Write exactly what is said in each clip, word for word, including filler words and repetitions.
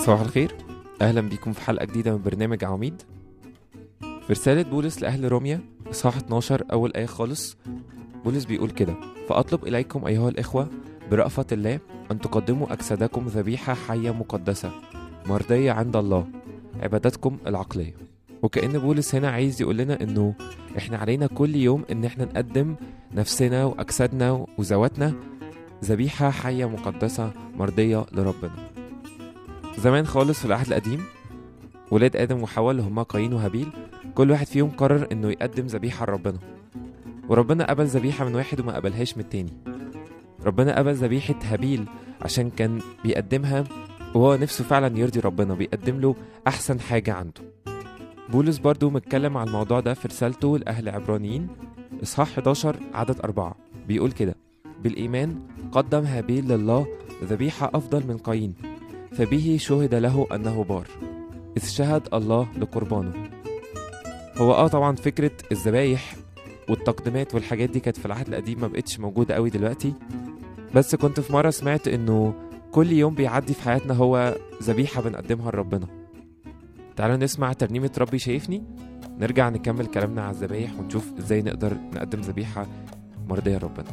صباح الخير، أهلا بيكم في حلقة جديدة من برنامج عواميد. في رسالة بولس لأهل روميا إصحاح اتناشر أول آية خالص، بولس بيقول كده: فأطلب إليكم أيها الإخوة برأفة الله أن تقدموا أجسادكم ذبيحة حية مقدسة مرضية عند الله، عبادتكم العقلية. وكأن بولس هنا عايز يقول لنا إنه إحنا علينا كل يوم إن إحنا نقدم نفسنا وأجسادنا وذواتنا ذبيحة حية مقدسة مرضية لربنا. زمان خالص في العهد القديم ولاد آدم وحواء اللي هما قايين وهابيل، كل واحد فيهم قرر إنه يقدم ذبيحة لربنا، وربنا قبل ذبيحة من واحد وما قبلهاش من التاني. ربنا قبل ذبيحة هابيل عشان كان بيقدمها وهو نفسه فعلا يرضي ربنا، بيقدم له أحسن حاجة عنده. بولس برضو متكلم على الموضوع ده في رسالته لأهل عبرانيين إصحاح حداشر عدد أربعة، بيقول كده: بالإيمان قدم هابيل لله ذبيحة أفضل من قايين، فبه شهد له أنه بار، إذ شهد الله لقربانه. هو آه طبعا فكرة الذبايح والتقديمات والحاجات دي كانت في العهد القديم ما بقتش موجودة قوي دلوقتي، بس كنت في مرة سمعت إنه كل يوم بيعدي في حياتنا هو ذبيحة بنقدمها لربنا. تعالوا نسمع ترنيمة ربي شايفني، نرجع نكمل كلامنا على الذبايح ونشوف إزاي نقدر نقدم ذبيحة مرضية لربنا.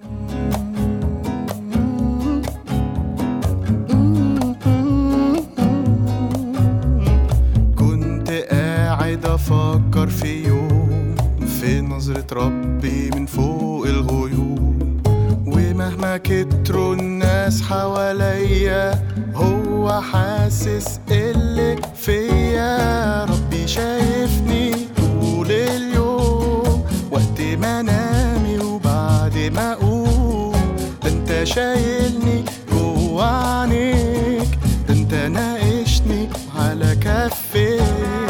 أفكر في يوم في نظرة ربي من فوق الغيوم، ومهما كتروا الناس حواليا هو حاسس اللي فيا. ربي شايفني طول اليوم وقت ما نامي وبعد ما أقوم، ده انت شايلني جوا عينيك، ده انت ناقشني على كفيك.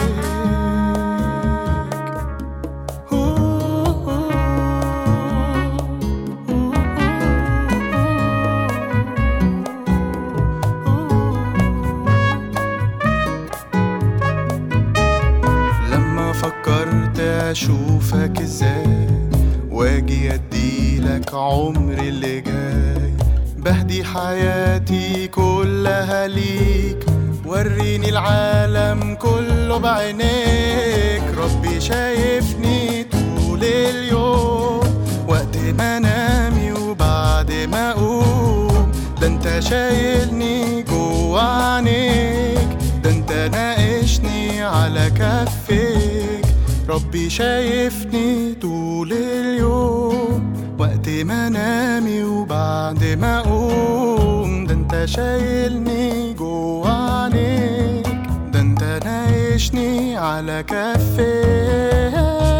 أشوفك إزاي واجي أديلك عمري اللي جاي، بهدي حياتي كلها ليك، وريني العالم كله بعينيك. ربي شايفني طول اليوم وقت ما نامي وبعد ما أقوم، ده انت شايلني جوا عينيك، ده انت ناقشني على كفيك. ربي شايفني طول اليوم وقت ما نامي وبعد ما أقوم، ده انت شايلني جوا عينيك، ده انت ناقشني على كفيك.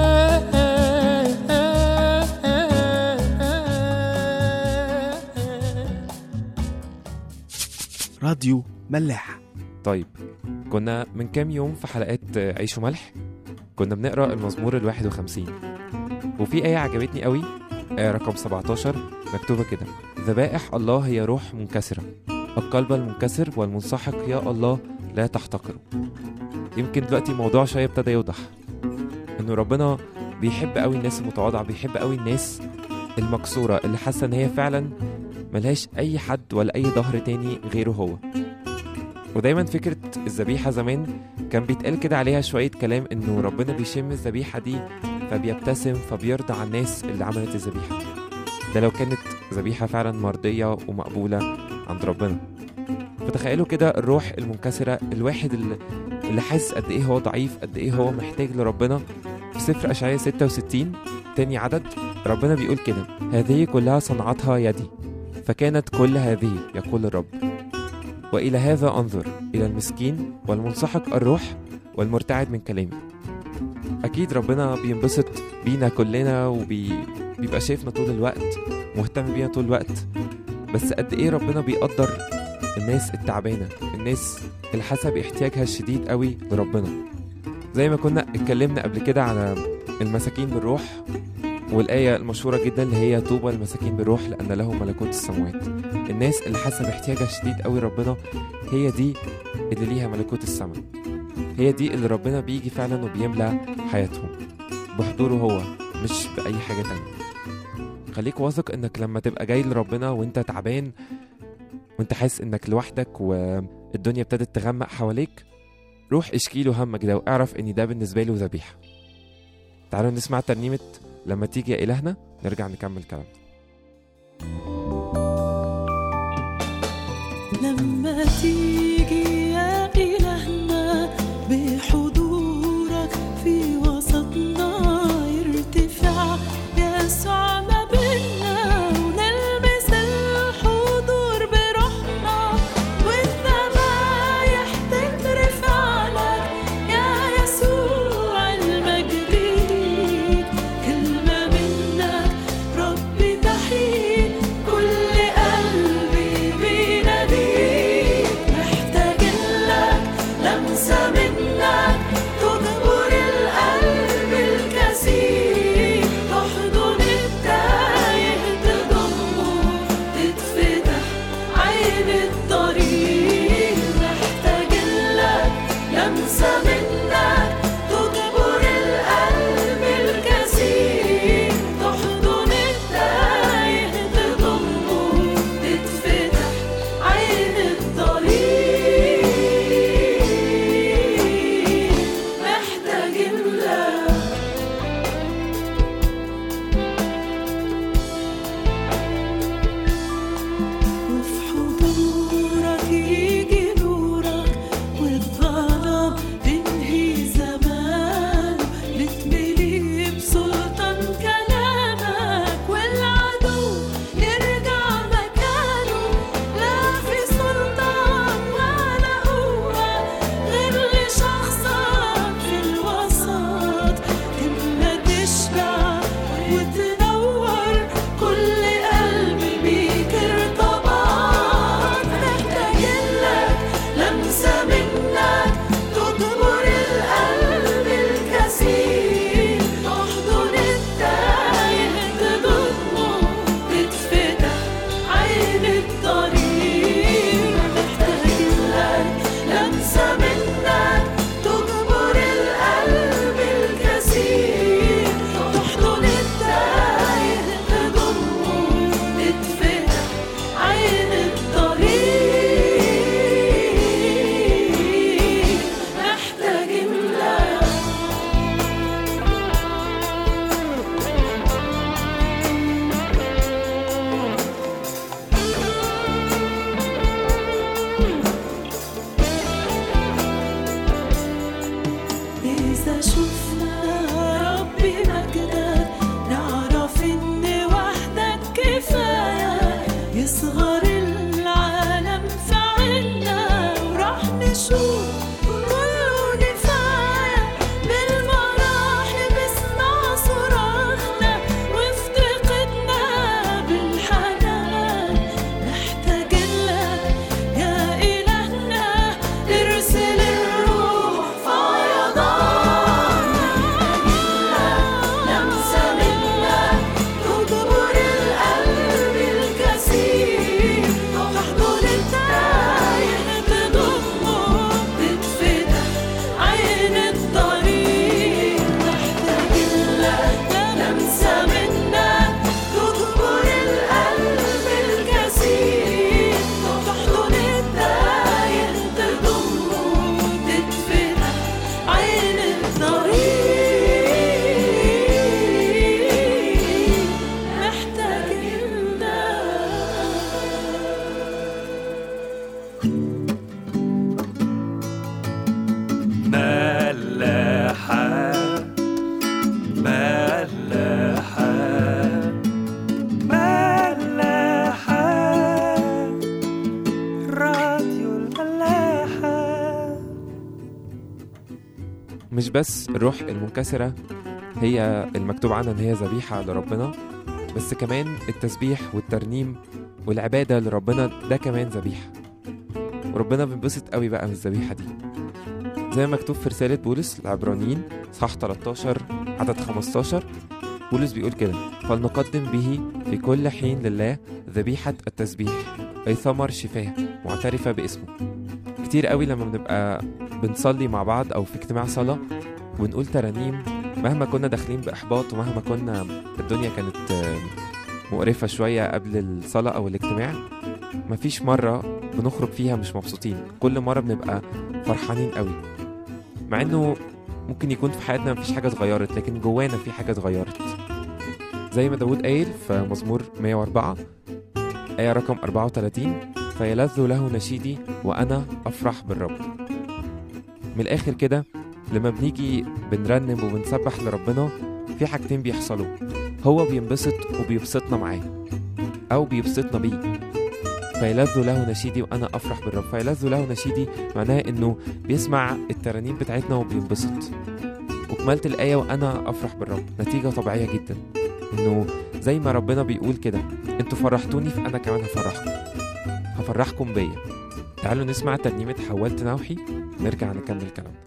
راديو ملاح. طيب، كنا من كام يوم في حلقات عيش وملح كنا بنقرأ المزمور الواحد وخمسين، وفي آية عجبتني قوي، آية رقم سبعتاشر، مكتوبة كده: ذبائح الله هي روح منكسرة، القلب المنكسر والمنسحق يا الله لا تحتقره. يمكن دلوقتي الموضوع شوية ابتدى يوضح إنه ربنا بيحب قوي الناس المتواضعة، بيحب قوي الناس المكسورة اللي حاسة إن هي فعلا ملهاش أي حد ولا أي ظهر تاني غيره هو. ودايما فكرة الذبيحة زمان كان بيتقال كده عليها شوية كلام، إنه ربنا بيشم الذبيحة دي فبيبتسم فبيرضى عن الناس اللي عملت الذبيحة. ده لو كانت ذبيحة فعلا مرضية ومقبولة عند ربنا. فتخيلوا كده الروح المنكسرة، الواحد اللي حاسس قد إيه هو ضعيف، قد إيه هو محتاج لربنا. في سفر أشعياء ستة وستين تاني عدد، ربنا بيقول كده: هذه كلها صنعتها يدي، فكانت كل هذه يقول الرب، وإلى هذا أنظر، إلى المسكين والمنسحق الروح والمرتعد من كلامي. أكيد ربنا بينبسط بينا كلنا وبيبقى شايفنا طول الوقت، مهتم بينا طول الوقت، بس قد إيه ربنا بيقدر الناس التعبانة، الناس اللي حسب احتياجها الشديد قوي لربنا. زي ما كنا اتكلمنا قبل كده على المساكين بالروح، والآية المشهورة جدا اللي هي طوبى المساكين بالروح لأن لهم ملكوت السماوات. الناس اللي حاسة باحتياجها شديد قوي ربنا، هي دي اللي ليها ملكوت السماء، هي دي اللي ربنا بيجي فعلا وبيملى حياتهم بحضوره هو، مش بأي حاجة تانية. خليك واثق انك لما تبقى جاي لربنا وانت تعبان وانت حاسس انك لوحدك والدنيا ابتدت تغمق حواليك، روح اشكي له همك ده واعرف ان ده بالنسبة له ذبيحة. تعالوا نسمع ترنيمة لما تيجي يا إلهنا، نرجع نكمل كلامنا. لما تيجي يا إلهنا بحضورك في وسطنا، يرتفع يسوع ما بينا ونلمس الحضور بروحنا، والذبايح تترفع لك يا يسوع المجد ليك. كلمة منك ربي تحيي كل قلبي بيناديك، محتاجين لك لمسة منك تجبر القلب الكثير، تحضن التايه تضمه تتفتح عين الطريق. محتاجين لك لمسة منك تجبر القلب الكثير، تحضن التايه تضمه تتفتح عين الطريق. محتاجين لك وفي حضورك يجي نورك، والظلام تنهي زمان، نتملي بسلطان كلامك، والعدو يرجع مكانه. لا في سلطان ولا قوة غير لشخصك في الوسط، تملى تشبع وتنور كل قلب بيك ارتبط. محتاجين لك لمسة منك تجبر القلب الكثير، تحضن التايه تضمه تتفتح عين الطريق. محتاجين لك لمسة منك تجبر القلب الكثير، تحضن التايه تضمه تتفتح عين الطريق. محتاجين لك إذا شفنا ربي مجدك، نعرف إن وحدك كفاية، يصغر العالم في عنا وراح نشوف كله نفاية. بالمراحل اسمع صراخنا وافتقدنا بالحنان. محتاجين لك يا إلهنا، ارسل الروح فيضان. محتاجين لك لمسة منك تجبر القلب الكثير، تحضن التايه تضمه تتفتح عين الطريق. محتاجين لك لمسة منك تجبر القلب الكثير، تحضن التايه تضمه تتفتح عين الطريق. محتاجين ملاحة ملاحة ملاحة راديو الملاحة. مش بس الروح المنكسرة هي المكتوب عنها ان هي ذبيحة لربنا، بس كمان التسبيح والترنيم والعبادة لربنا ده كمان ذبيحة، وربنا بينبسط قوي بقى من الذبيحة دي. زي ما مكتوب في رسالة بولس العبرانيين صح ثلاثة عشر عدد خمسة عشر، بولس بيقول كده: فلنقدم به في كل حين لله ذبيحة التسبيح أي ثمر شفاه معترفة باسمه. كتير قوي لما بنبقى بنصلي مع بعض أو في اجتماع صلاة ونقول ترانيم، مهما كنا داخلين بإحباط ومهما كنا الدنيا كانت مقرفة شوية قبل الصلاة أو الاجتماع، مفيش مرة بنخرج فيها مش مبسوطين، كل مرة بنبقى فرحانين قوي، مع انه ممكن يكون في حياتنا مفيش حاجة اتغيرت، لكن جوانا في حاجة اتغيرت. زي ما داود قايل في مزمور مية وأربعة آية رقم أربعة وثلاثين: فيلذ له نشيدي وأنا أفرح بالرب. من الآخر كده لما بنيجي بنرنم وبنسبح لربنا في حاجتين بيحصلوا، هو بينبسط وبيبسطنا معاه أو بيبسطنا بيه. فيلذ له نشيدي وأنا أفرح بالرب. فيلذ له نشيدي معناه إنه بيسمع الترانيم بتاعتنا وبينبسط. وكملت الآية وأنا أفرح بالرب نتيجة طبيعية جدا، إنه زي ما ربنا بيقول كده: أنتوا فرحتوني فأنا كمان هفرحكم هفرحكم بيا. تعالوا نسمع ترنيمة حولت نوحي، نرجع نكمل كلامنا.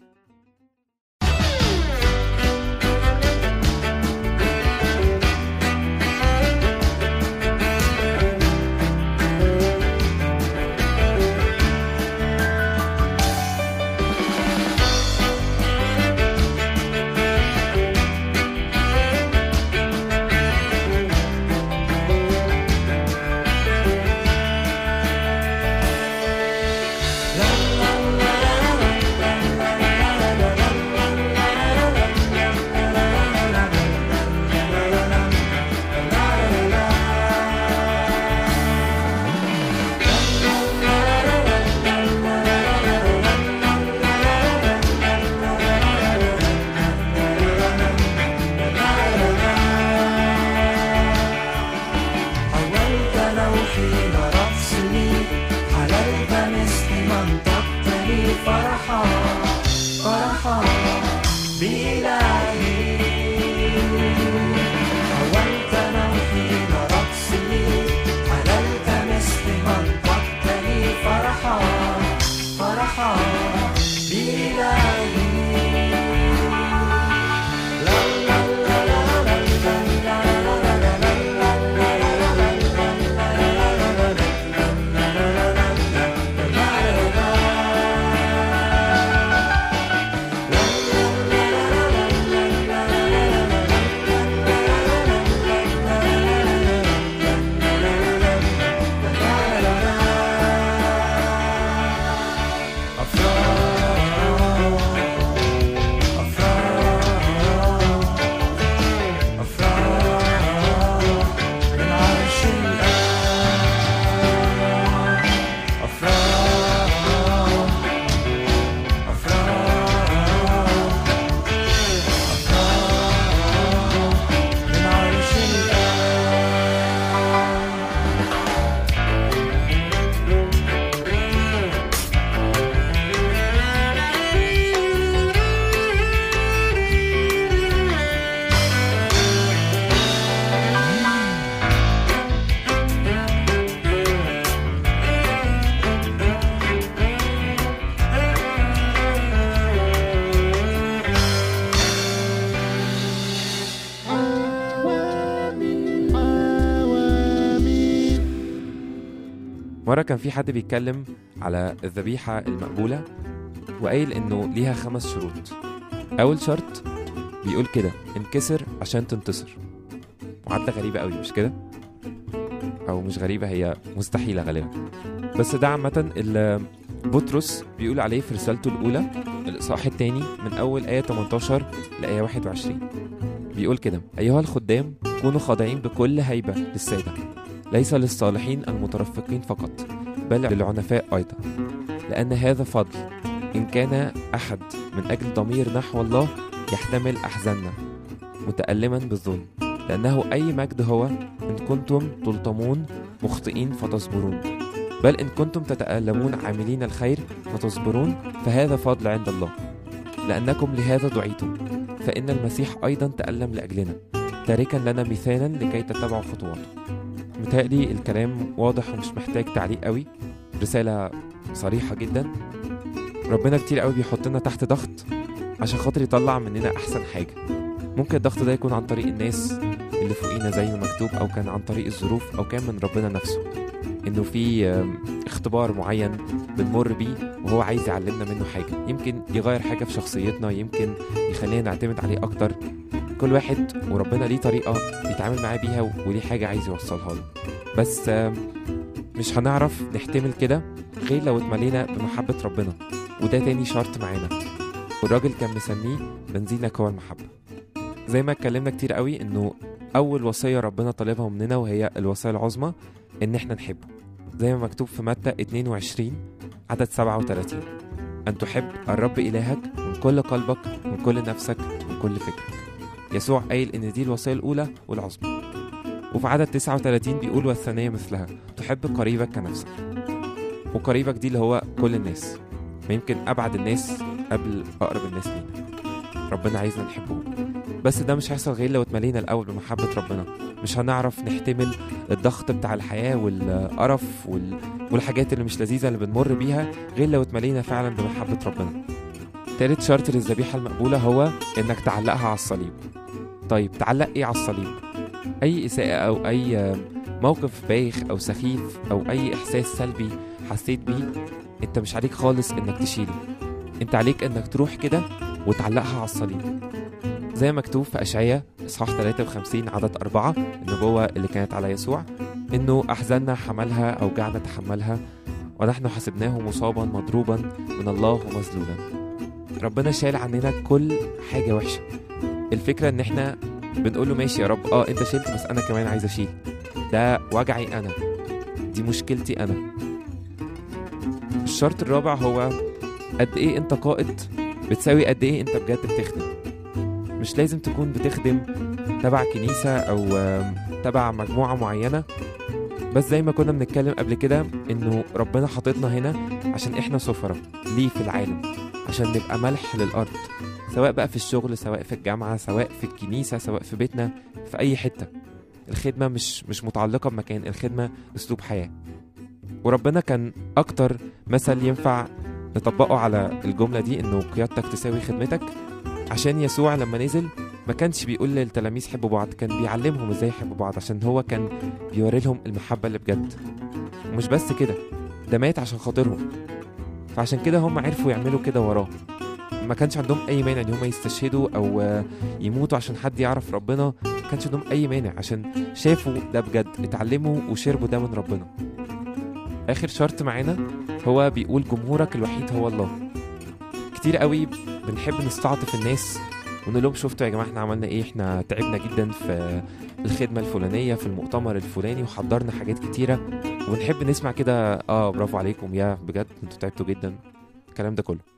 مرة كان في حد بيتكلم على الذبيحة المقبولة وقايل إنه ليها خمس شروط. أول شرط بيقول كده: انكسر عشان تنتصر. معادلة غريبة قوي، مش كده؟ أو مش غريبة، هي مستحيلة غالبا، بس ده عامة اللي بطرس بيقول عليه في رسالته الأولى الإصحاح الثاني من أول آية ثمانية عشر لآية واحد وعشرين. بيقول كده: أيها الخدام كونوا خاضعين بكل هيبة للسادة، ليس للصالحين المترفقين فقط بل للعنفاء أيضا، لأن هذا فضل إن كان أحد من أجل ضمير نحو الله يحتمل أحزاننا متألما بالظلم، لأنه أي مجد هو إن كنتم تلطمون مخطئين فتصبرون، بل إن كنتم تتألمون عاملين الخير فتصبرون، فهذا فضل عند الله، لأنكم لهذا دعيتم، فإن المسيح أيضا تألم لأجلنا تاركا لنا مثالا لكي تتبعوا خطواته. متهيألي الكلام واضح ومش محتاج تعليق قوي، رسالة صريحة جدا. ربنا كتير قوي بيحطنا تحت ضغط عشان خاطر يطلع مننا أحسن حاجة. ممكن الضغط ده يكون عن طريق الناس اللي فوقينا زي ما مكتوب، أو كان عن طريق الظروف، أو كان من ربنا نفسه، إنه في اختبار معين بنمر بيه وهو عايز يعلمنا منه حاجة، يمكن يغير حاجة في شخصيتنا، يمكن يخلينا نعتمد عليه أكتر. كل واحد وربنا ليه طريقة بيتعامل معاه بيها وليه حاجة عايز يوصلها له. بس مش هنعرف نحتمل كده غير لو اتملينا بمحبة ربنا، وده تاني شرط معانا، والراجل كان مسميه بنزينك هو المحبة. زي ما اتكلمنا كتير قوي انه اول وصية ربنا طالبها مننا وهي الوصية العظمى ان احنا نحبه، زي ما مكتوب في متى اتنين وعشرين عدد سبعة وتلاتين، ان تحب الرب الهك من كل قلبك من كل نفسك من كل فكرك. يسوع قايل ان دي الوصية الاولى والعظمى. وفي عدد تسعة وتلاتين بيقول والثانية مثلها، تحب قريبك كنفسك. وقريبك دي اللي هو كل الناس، ما يمكن ابعد الناس قبل اقرب الناس لينا. ربنا عايزنا نحبهم، بس ده مش هيحصل غير لو اتملينا الاول بمحبة ربنا. مش هنعرف نحتمل الضغط بتاع الحياة والقرف وال... والحاجات اللي مش لذيذة اللي بنمر بيها غير لو اتملينا فعلا بمحبة ربنا. تالت شرط للذبيحة المقبولة هو انك تعلقها على الصليب. طيب تعلق ايه على الصليب؟ اي اساءة او اي موقف بايخ او سخيف او اي احساس سلبي حسيت بيه، انت مش عليك خالص انك تشيله، انت عليك انك تروح كده وتعلقها على الصليب. زي مكتوب في اشعياء اصحاح ثلاثة وخمسين عدد أربعة، النبوة اللي كانت على يسوع، انه احزاننا حملها اوجعنا تحملها ونحن حسبناه مصابا مضروبا من الله ومذلولا. ربنا شال عننا كل حاجة وحشة. الفكرة ان احنا بنقول له ماشي يا رب، اه انت شلت بس انا كمان عايز اشيل، ده وجعي انا، دي مشكلتي انا. الشرط الرابع هو قد ايه انت قائد، بتساوي قد ايه انت بجد بتخدم. مش لازم تكون بتخدم تبع كنيسة او تبع مجموعة معينة، بس زي ما كنا بنتكلم قبل كده انه ربنا حاططنا هنا عشان احنا سفرة ليه في العالم، عشان نبقى ملح للارض، سواء بقى في الشغل، سواء في الجامعة، سواء في الكنيسة، سواء في بيتنا، في اي حتة. الخدمة مش مش متعلقة بمكان، الخدمة اسلوب حياة. وربنا كان اكتر مثل ينفع نطبقه على الجملة دي انه قيادتك تساوي خدمتك، عشان يسوع لما نزل ما كانش بيقول للتلاميذ حبوا بعض، كان بيعلمهم ازاي يحبوا بعض، عشان هو كان بيوري لهم المحبة اللي بجد. ومش بس كده، ده مات عشان خاطرهم، فعشان كده هم عرفوا يعملوا كده وراه. ما كانش عندهم اي مانع ان هم يستشهدوا او يموتوا عشان حد يعرف ربنا، ما كانش عندهم اي مانع عشان شافوا ده بجد، اتعلموا وشربوا ده من ربنا. اخر شرط معانا هو بيقول جمهورك الوحيد هو الله. كتير قوي بنحب نستعطف الناس ونقول لهم شفتوا يا جماعه احنا عملنا ايه، احنا تعبنا جدا في الخدمه الفلانيه في المؤتمر الفلاني وحضرنا حاجات كتيره، وبنحب نسمع كده اه برافو عليكم يا بجد انتوا تعبتوا جدا، الكلام ده كله.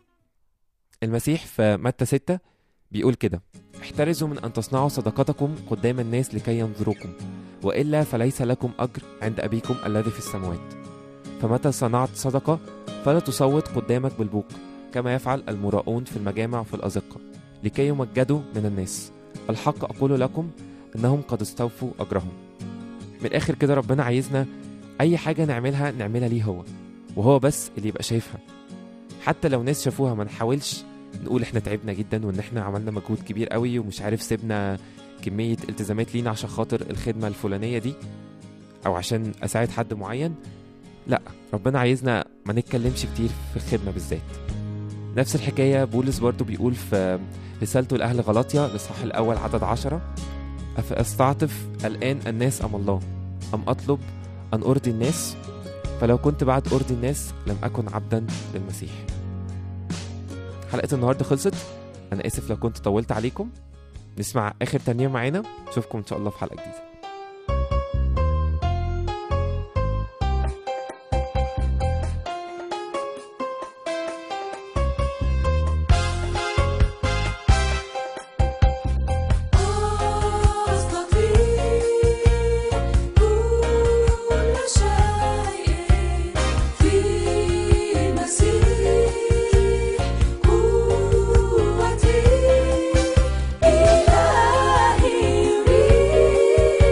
المسيح في متى ستة بيقول كده، احترزوا من ان تصنعوا صدقاتكم قدام الناس لكي ينظروكم، والا فليس لكم اجر عند ابيكم الذي في السماوات. فمتى صنعت صدقه فلا تصوت قدامك بالبوق كما يفعل المراؤون في المجامع وفي الازقه لكي يمجدوا من الناس. الحق اقول لكم انهم قد استوفوا اجرهم. من الاخر كده ربنا عايزنا اي حاجه نعملها نعملها ليه هو، وهو بس اللي يبقى شايفها. حتى لو ناس شافوها ما نحاولش نقول احنا تعبنا جدا وان احنا عملنا مجهود كبير قوي ومش عارف سيبنا كميه التزامات لينا عشان خاطر الخدمه الفلانيه دي او عشان اساعد حد معين. لا، ربنا عايزنا ما نتكلمش كتير في الخدمه بالذات. نفس الحكايه بولس برضو بيقول في رسالته لاهل غلاطيا الاصحاح الاول عدد عشرة، افاستعطف الان الناس ام الله ام اطلب ان ارضي الناس؟ فلو كنت بعد ارضي الناس لم اكن عبدا للمسيح. حلقه النهارده خلصت، انا اسف لو كنت طولت عليكم. نسمع اخر ترنيمه معانا، نشوفكم ان شاء الله في حلقه جديده. إلهي يريد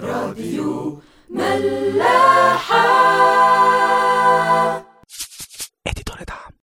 راديو ملاحة.